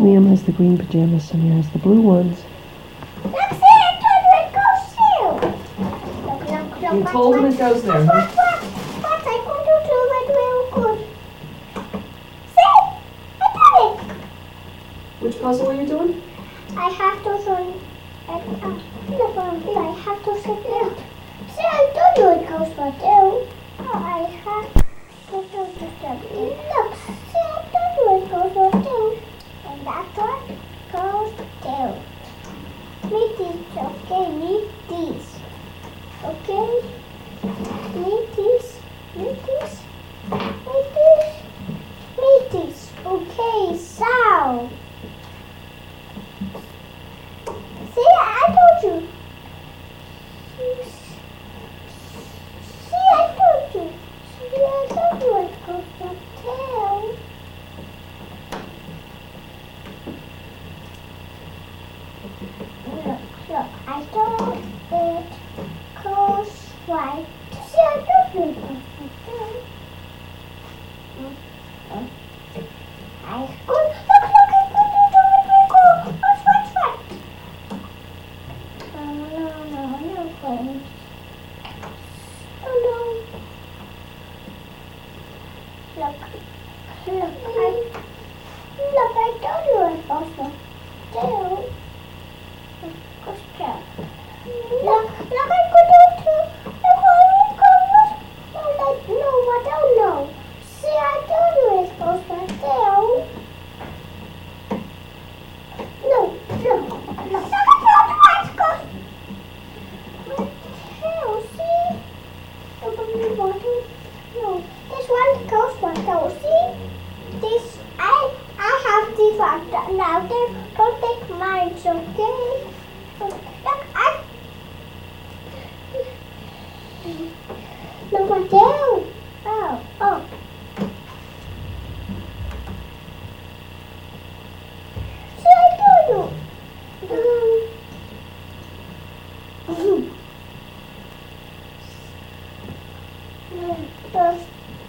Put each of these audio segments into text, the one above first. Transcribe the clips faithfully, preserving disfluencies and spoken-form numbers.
Liam has the green pajamas, Samir has the blue ones. Look, see, I told you it goes too. Look, look, look. You what, told him what, it goes there, what, huh? what, what, what, I could do too, but real good. See, I did it. Which puzzle are you doing? I have to show uh, uh, I have to sit down. See, I told you it goes for two. Oh, I have to do this. Look, see, I told you it goes for two. And that's what goes two. Meet these, okay? Meet these. Okay? Meet these. Meet these. Meet these. Meet these. Okay, so. See, I told you. See, I told you. See, I told you it goes for two. Look, look, I told it goes white. See, I told you it goes for two. I go, look, look, I go, look, look, look, watch, watch, watch. Oh, no, no, no, friends. Oh, no. Look, look, I, look, I told you it goes for two. Goes two. Look, look, I could do two. Look, I could do. No, like, no, I don't know. See, I told you it goes for two. No, look, look, look, I told you it goes. Hell, see? Look at me, bottle. No, this one goes for two. See? This, I, I have this one. Now, then, don't take mine, okay? Look, I. Look what down. Oh, oh. See, I told you. Um. Just.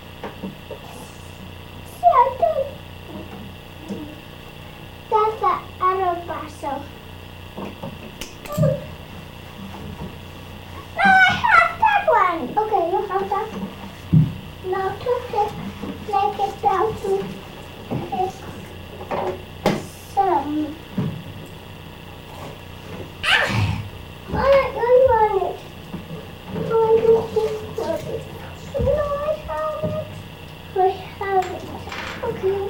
See, I told you. That's the other puzzle. No, I have that one. Okay, you have that. Now take it, take it down to this. Some. Ah! I don't want it. I want this. No, I have it. I have it. Okay.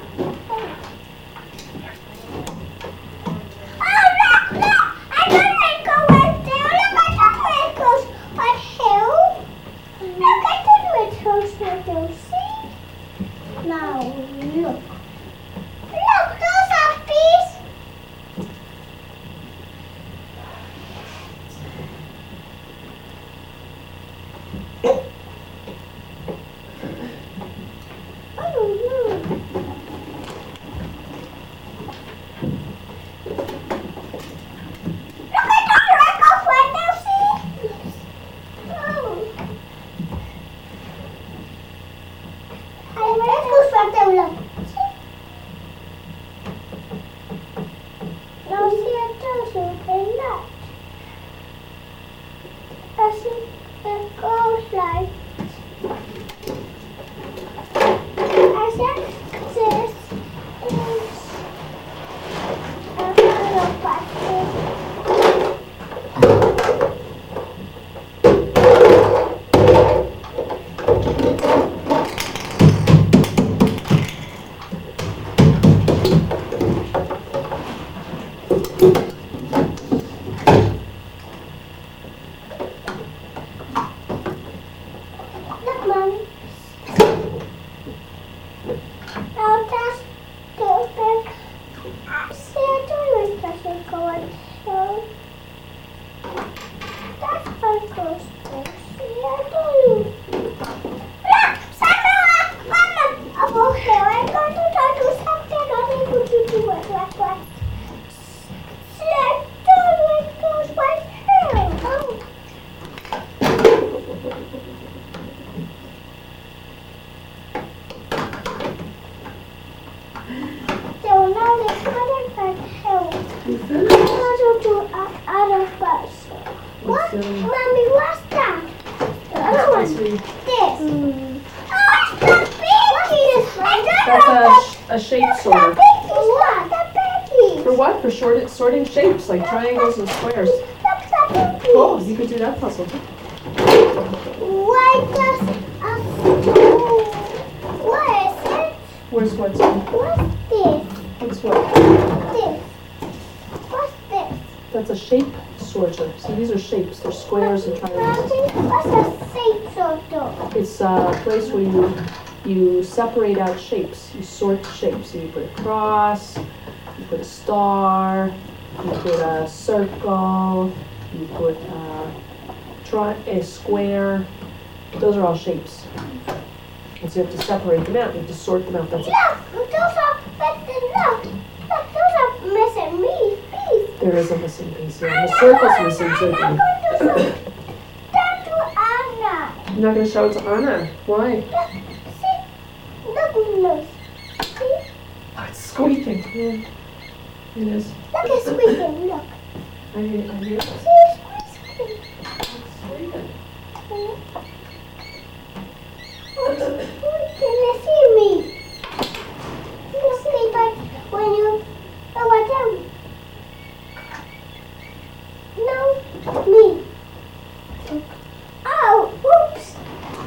Oh, look, look! I don't make go with there. Look, I don't make goes on hill. Look, I don't make goes with there. See? Now, look. Look, those are bees. Oh, no. Look, I don't like go with there. See? Oh. I let's go for them, look. Now see, I told you okay, not. I see it goes like. I said this is a little basket. Look, Mommy. Now that's the big. I see a toilet doesn't go on. So that's how it goes. See a toilet. Look, Sandra, Mama. Oh, okay, I'm going to try to something. I'm going to do it. What, what? See a toilet goes right here. Oh. So now let's put it You finished? I don't do o- other first. What? What's, um, Mommy, what's that? The other That's one. sweet. This. Oh, it's the babies. I That's don't a, know sh- a shape the sorter. babies. What? The babies. For what? For short, sorting shapes, like triangles and squares. That's the babies. Oh, you could do that puzzle too. Why does a stool? What is it? Where's what's What's this? what's what? This. What's this? That's a shape sorter. So these are shapes. They're squares and triangles. Mommy, what's a shape sorter? It's a place where you you separate out shapes. You sort shapes. So you put a cross, you put a star, you put a circle, you put a, tri- a square. Those are all shapes. And so you have to separate them out. You have to sort them out. That's it. Look, those are missing. Look, look, those are missing me. Please. There is a missing piece here. The circle's missing too. I'm not going to show that to Anna. I'm not going to show it to Anna. Why? Look, see, look, look. See, Oh, it's squeaking. Yeah, it is. look, it's squeaking. Look, I hear, I hear it. see, it's squeaking. It's squeaking. Oh, can you see me? Can you see, but when you lower down? No, me. Oh, whoops.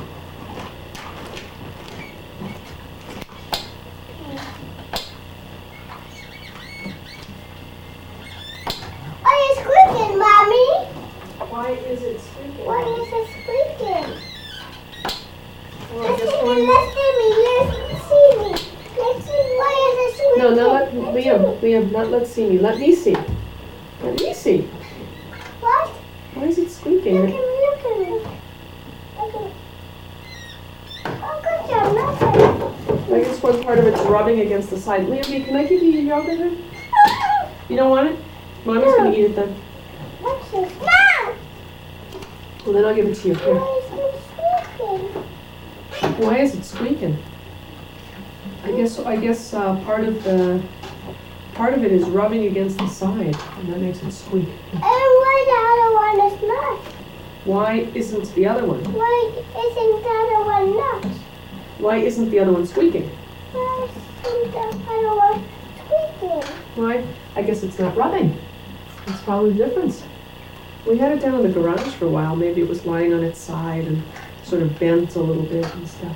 Oh, it's squeaking, Mommy. Why is it squeaking? Why is it squeaking? Well, I Let's guess see one- me, let's see me, let's see me. Let's see, why is it squeaking? No, no, let, Let's Liam, see. Liam, not let's see me. Let me see. Let me see. What? Why is it squeaking? Look at me, look at me. Look at me. Oh, good job, look at me. I guess one part of it's rubbing against the side. Liam, can I give you your yogurt then? You don't want it? Mommy's gonna eat it then. What's this? Mom! Well, then I'll give it to you. Here. Why is it squeaking? Why is it squeaking? I guess I guess uh, part of the part of it is rubbing against the side, and that makes it squeak. And why the other one is not? Why isn't the other one? Why isn't the other one not? Why isn't the other one squeaking? Why isn't the other one squeaking? Why? I guess it's not rubbing. That's probably the difference. We had it down in the garage for a while. Maybe it was lying on its side and sort of bent a little bit and stuff.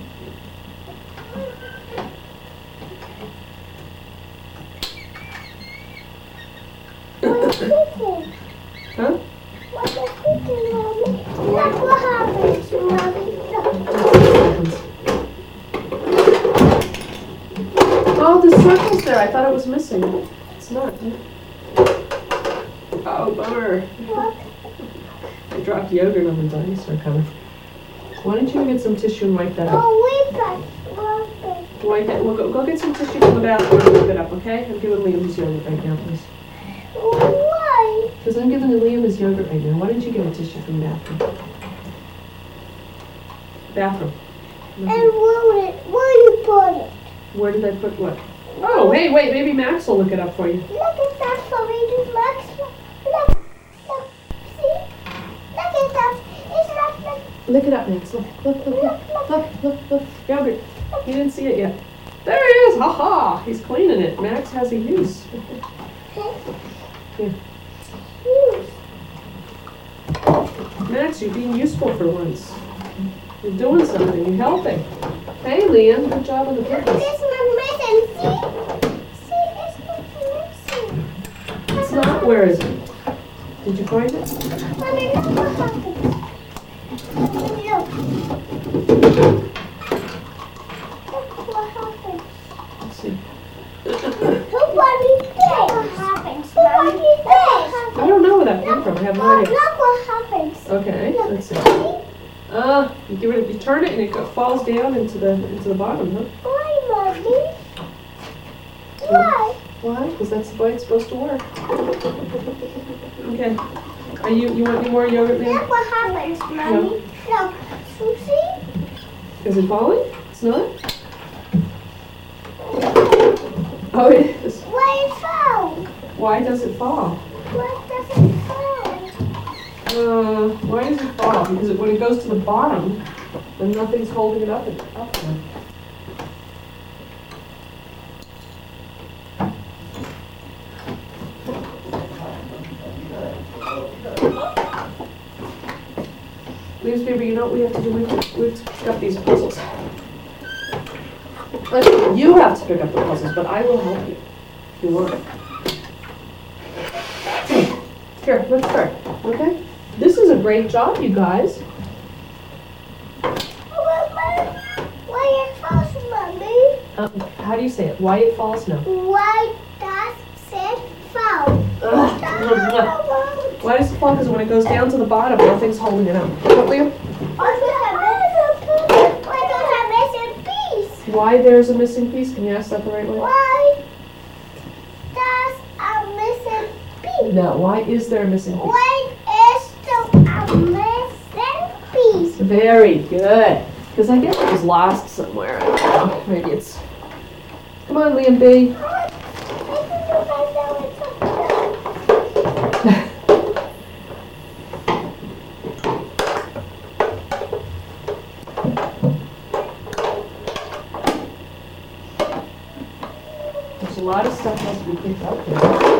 Why is squeaking? Huh? Why is squeaking, Mommy? Look what happens, Mommy. Look. Oh, the circle's there. I thought it was missing. It's not. Oh, bummer. Look. I dropped yogurt on the dinosaur cover. Why don't you get some tissue and wipe that up? Oh, we got water. Wipe it. We'll go, go get some tissue from the bathroom and wipe it up, okay? I'm giving Liam his yogurt right now, please. Why? Because I'm giving Liam his yogurt right now. Why don't you get a tissue from the bathroom? Bathroom. And where it? Where you put it? Where did I put what? Oh, hey, wait, maybe Max will look it up for you. Look at that for me, this Max. Look, look, see? Look at that. It's not like, Look it up, Max. Look, look, look, look, look, look. look, look, look. Yogurt. He didn't see it yet. There he is. Ha ha. He's cleaning it. Max has a use. Here. Huge. Max, you're being useful for once. You're doing something. You're helping. Hey, Liam. Good job on the Look, purpose. it's not missing. See? See, it's not missing. It's not. Where is it? Did you find it? Mommy, look what happened. Mommy, look. Look what happened. Let's see. Look what we did. What happens, Look what we did. I don't know where that came from. I have no Look, idea. look what happens. Okay, Look, let's see. see? Uh, you give it, you turn it and it go, falls down into the into the bottom, huh? Why, Mommy? Why? Why? Because that's the way it's supposed to work. Okay. Are you you want any more yogurt, Liam? Look what happens, Mommy. Look, Susie. Is it falling? It's not? Oh, it is. Why it fell? Why does it fall? What does it fall? Uh, why does it fall? Because it, when it goes to the bottom, then nothing's holding it up, up there. Liam's baby, you know what we have to do? We have to, we have to pick up these puzzles. Actually, you have to pick up the puzzles, but I will help you if you want. Here, let's start, okay? This is a great job, you guys. Why it falls, Mommy? Um, how do you say it? Why it falls now? Why does it fall? Why does it fall? Because when it goes down to the bottom, nothing's holding it up. What, Liam? Why does it missing piece? Why there's a missing piece? Can you ask that the right way? Why does a missing piece? No, why is there a missing piece? Why is there a missing piece? Very good. Because I guess it was lost somewhere. I don't know. Maybe it's... Come on, Liam B. There's a lot of stuff has to be picked up here.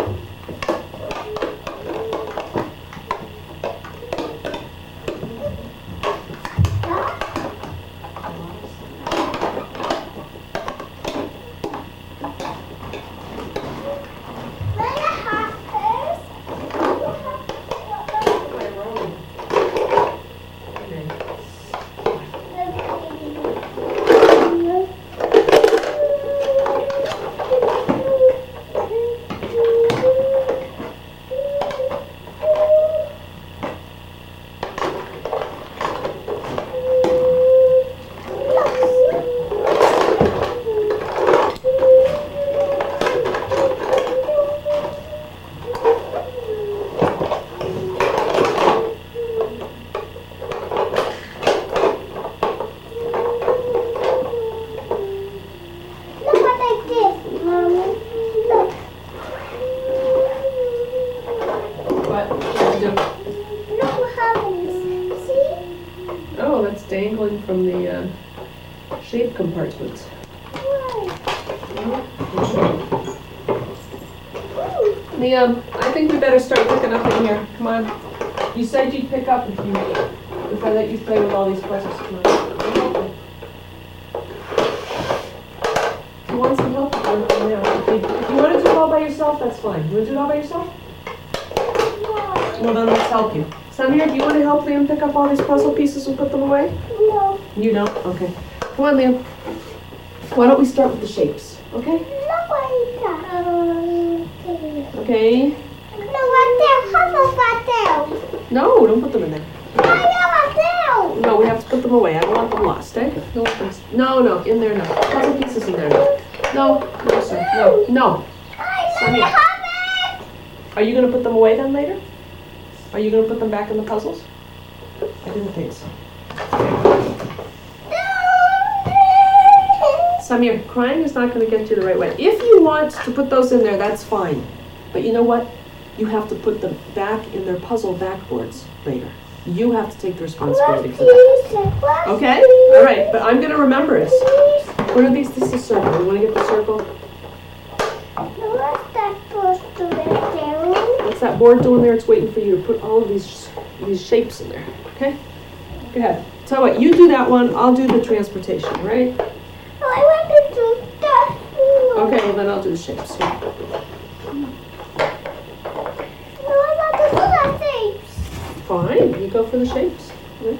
Dangling from the uh, shape compartments. Liam, I think we better start picking up in here. Come on. You said you'd pick up if you if I let you play with all these puzzles. Come on. If you want some help, you can do it now. If you, if you want to do it all by yourself, that's fine. You want to do it all by yourself? Well, then let's help you. Samir, do you want to help Liam pick up all these puzzle pieces and put them away? No. You don't? Okay. Come on, Liam. Why don't we start with the shapes, okay? Okay. No, don't put them in there. No, we have to put them away. I don't want them lost, eh? No, no, no, in there, no. Puzzle pieces in there, no. No, no, sir. No, no. Samir. Are you going to put them away then later? Are you going to put them back in the puzzles? I didn't think so. Samir, crying is not going to get you the right way. If you want to put those in there, that's fine. But you know what? You have to put them back in their puzzle backboards later. You have to take the responsibility for that. Okay? All right, but I'm going to remember this. What are these? This is a circle. You want to get the circle? What's that board doing there? It's waiting for you to put all of these these shapes in there. Okay? Go ahead. So what? You do that one. I'll do the transportation, right? No, I want to do that. Okay, well then I'll do the shapes. No, I want to do the shapes. Fine. You go for the shapes. Right?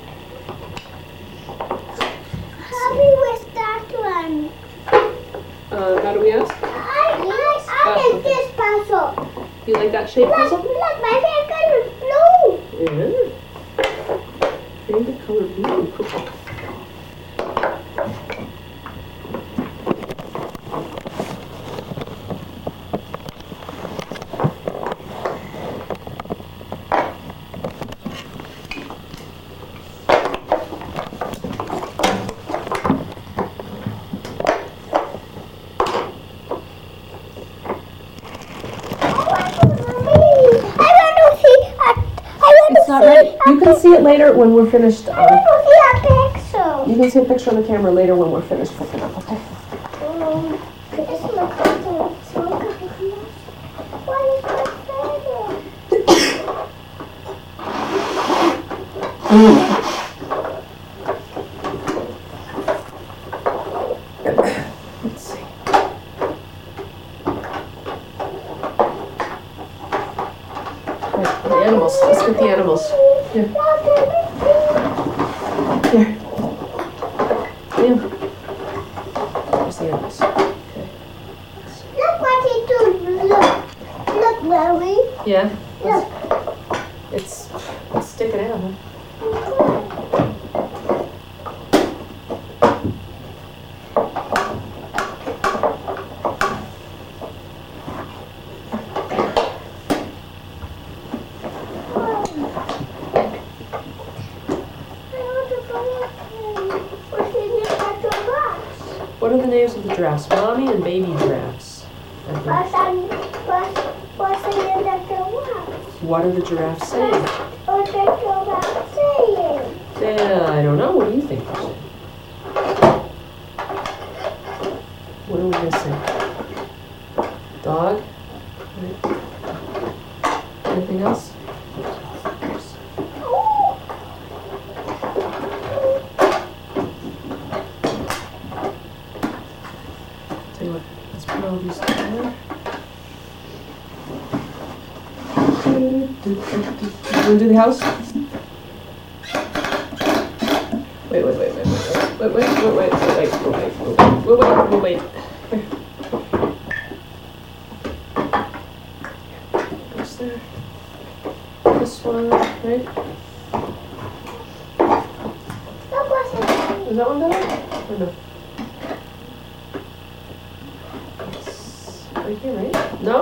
How do we start one? Uh, how do we ask? I, I, I like this puzzle. You like that shape Look, puzzle? look, my favorite color is blue. Yeah. Favorite color blue. Cool. I want to can see it later when we're finished. Um, I don't see a picture. you can see a picture on the camera later when we're finished cooking up, okay? Um, it's my cousin. So I'm cooking up. Why is my Let's see. Right, the animals. Let's get the animals. Here. Here. Yeah. There's the animals. Okay. Look what he do. Look. Look, Larry. Yeah. Look. It's it's sticking out, huh? What are the names of the giraffes? Mommy and baby giraffes. I think. What's on, what's, what's the name of the one? What are the giraffes saying? What's the giraffe saying? Yeah, I don't know. What do you think they're saying? What are we missing? Dog? Right. Anything else? Tell you what, let's put all these together. You want to do the house? Wait, wait, wait, wait, wait, wait, wait, wait, wait, wait, wait, wait, wait, wait, wait, wait, wait. Goes there. This one, right? Look what's it. Is that one better? Or no? It's right here, right? No?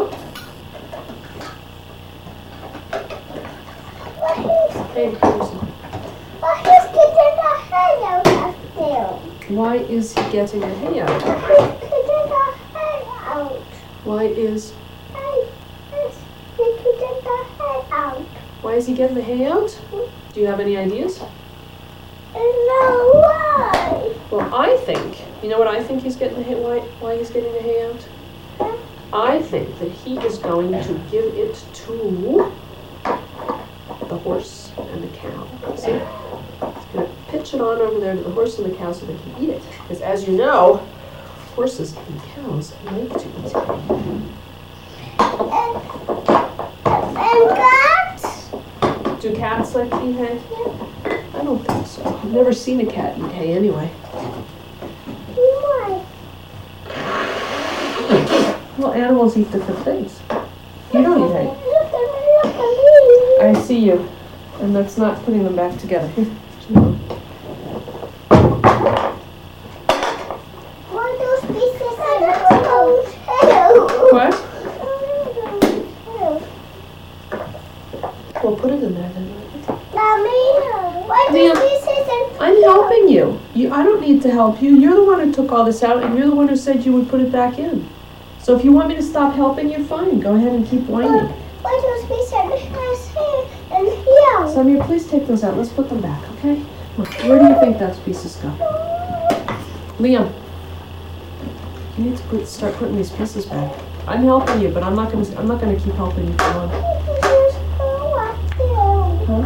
What is, Hey, Peterson. what is getting the hay out of there? Why is he getting a hay out? He's getting the hay out. Why is Hey, he's getting the hay out. why is he getting the hay out? Do you have any ideas? No, why? Well, I think, you know what I think he's getting the hay, why, why he's getting the hay out? I think that he is going to give it to the horse and the cow. See? He's going to pitch it on over there to the horse and the cow so they can eat it. Because as you know, horses and cows like to eat hay. And cats? Do cats like to eat hay? I don't think so. I've never seen a cat eat hay anyway. Why? Well, animals eat different things. You don't eat hay. Look at me, look at me. I see you. And that's not putting them back together. Here. One of those pieces are those. Hello. What? Hello. Well, put it in there then. Mommy, why Liam, do pieces and I'm helping you. You. I don't need to help you. You're the one who took all this out, and you're the one who said you would put it back in. So if you want me to stop helping, you're fine. Go ahead and keep whining. Why those pieces are here and here? Samir, please take those out. Let's put them back, okay? Look, where do you think those pieces go? Liam, you need to put, start putting these pieces back. I'm helping you, but I'm not gonna. I'm not gonna keep helping you for long. Huh?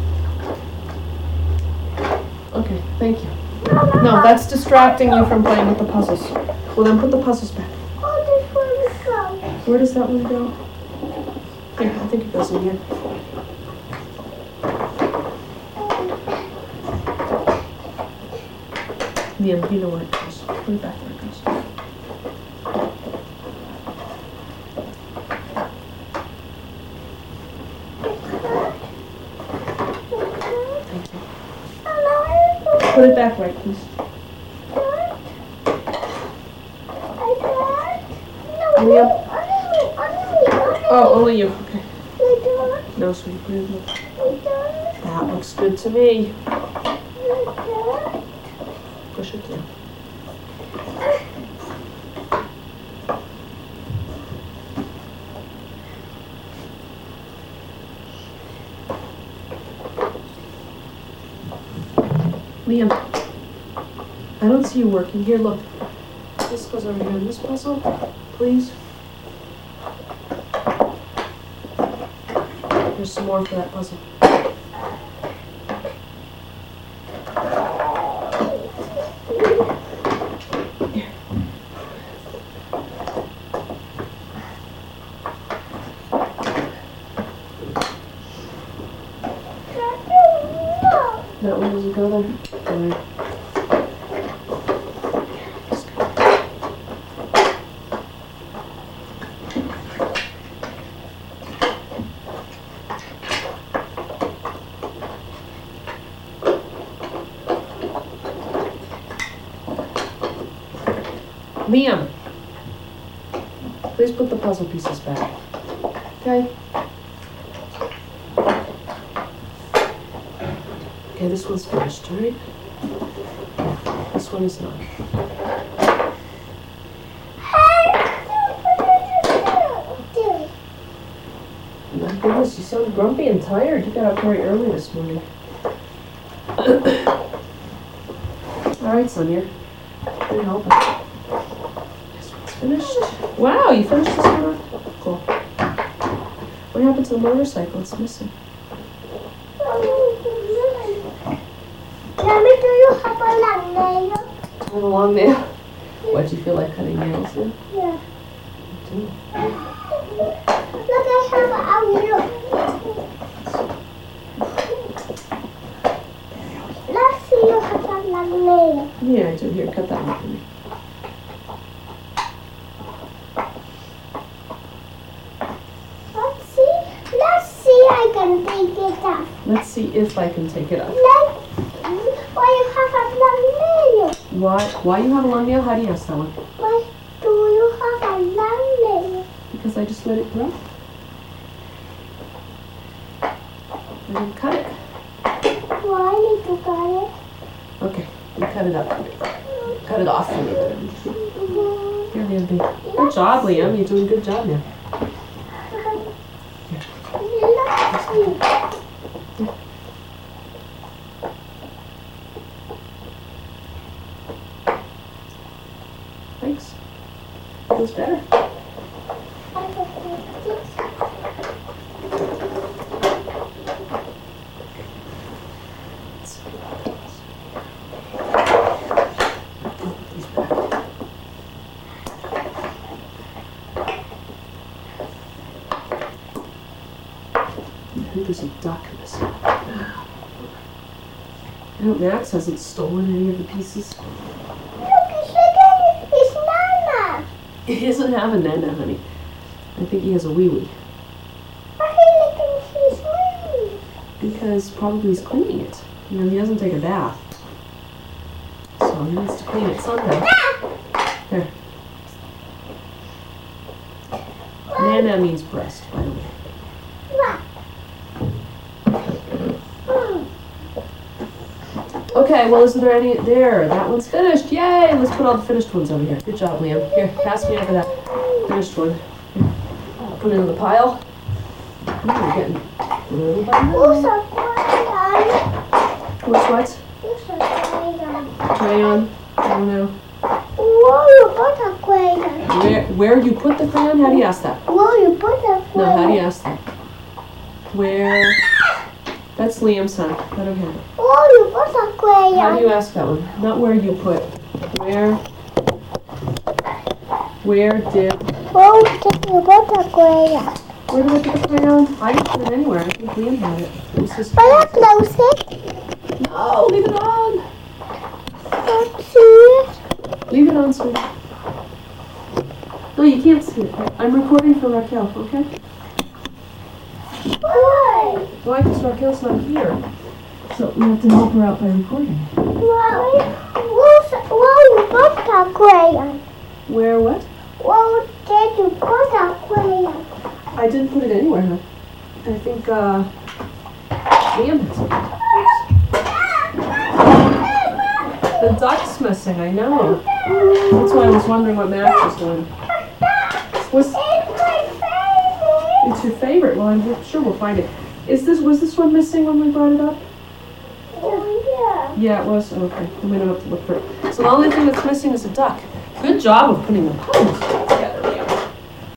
Okay, thank you. No, that's distracting you from playing with the puzzles. Well, then put the puzzles back. Where does that one go? Here, I think it goes in here. Liam, you know where it goes. Put it back where it goes. Thank you. Put it back right, please. Liam? Oh, only you. Okay. No, sweet. Put it in. That looks good to me. Push it down. Liam, I don't see you working. Here, look. This goes over here in this puzzle, please. There's some more for that puzzle. Here. That one doesn't go there? All right. Liam, please put the puzzle pieces back. Okay? Okay, this one's finished, all right? This one is not. My goodness, you sound grumpy and tired. You got up very early this morning. All right, Samir. Let me help. This one's finished. Wow, you finished this one? Cool. What happened to the motorcycle? It's missing. Mommy, do you have a long nail? I have a long nail. What, do you feel like cutting nails in? Yeah. Me too. Look, I have a look. Let's see you have a long nail. Yeah, I do. Here, cut that one for me. Let's see. Let's see I can take it off. Let's see if I can take it off. Let's why you have a long nail? Why? Why you have a long nail? How do you ask that one? Why do you have a long nail? Because I just let it grow. I didn't cut it. Why need to cut it? Okay, you cut it up for me. Cut it off for me. Then. Here, Liam. Be. Good job, Liam. You're doing a good job now. Let's see. Thanks. Feels better. I will take this. Put these back. I think there's a duck missing. I hope Max hasn't stolen any of the pieces. Look, it's again. It's Nana. He doesn't have a nana, honey. I think he has a wee wee. Why are you licking his wings? Because probably he's cleaning it. You know, he doesn't take a bath. So he needs to clean it someday. There. Nana means breast, by the way. What? Mm. Okay, well, is there any... There, that one's finished. Yay! Let's put all the finished ones over here. Good job, Liam. Here, pass me over that finished one. Here. Put it in the pile. Ooh, we're getting little by little. Who's a crayon? What's what? Who's a crayon? Crayon. I don't know. Whoa, you put a crayon. Where, where you put the crayon? How do you ask that? Whoa, you put a crayon. No, how do you ask that? Where? That's Liam's son. Let him have it. Whoa, you put a crayon. How do you ask that one? Not where you put. Where? Where did? Whoa, did you put a crayon? Where did I put the crayon? I didn't put it anywhere. I think Liam had it. It was his. Will I close it? No, leave it on. Let's see it. Leave it on, sweetie. No, you can't see it. I'm recording for Raquel, okay? Why? Why? Because Raquel's not here. So we have to help her out by recording. Why? Who's, whoa, you put a crayon. Where, what? Whoa, did you put a crayon? I didn't put it anywhere, huh? I think, uh, Liam has it. The duck's missing, I know. That's why I was wondering what Max was doing. Was, It's my favorite. it's your favorite? Well, I'm sure we'll find it. Is this, was this one missing when we brought it up? Oh, yeah. Yeah, it was. Okay. We don't have to look for it. So the only thing that's missing is a duck. Good job of putting the puddles